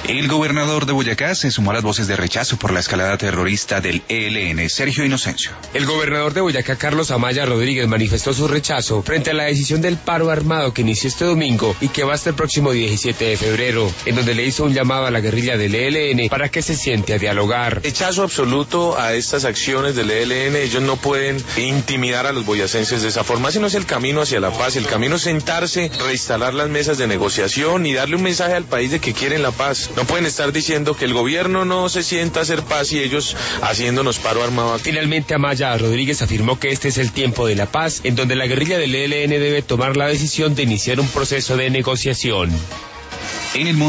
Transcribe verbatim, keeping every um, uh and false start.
El gobernador de Boyacá se sumó a las voces de rechazo por la escalada terrorista del E L N. Sergio Inocencio. El gobernador de Boyacá, Carlos Amaya Rodríguez, manifestó su rechazo frente a la decisión del paro armado que inició este domingo y que va hasta el próximo diecisiete de febrero, en donde le hizo un llamado a la guerrilla del E L N para que se siente a dialogar. Rechazo absoluto a estas acciones del E L N. Ellos no pueden intimidar a los boyacenses de esa forma. Ese no es el camino hacia la paz. El camino es sentarse, reinstalar las mesas de negociación y darle un mensaje al país de que quieren la paz. No pueden estar diciendo que el gobierno no se sienta a hacer paz y ellos haciéndonos paro armado. Finalmente, Amaya Rodríguez afirmó que este es el tiempo de la paz, en donde la guerrilla del E L N debe tomar la decisión de iniciar un proceso de negociación. En el mundo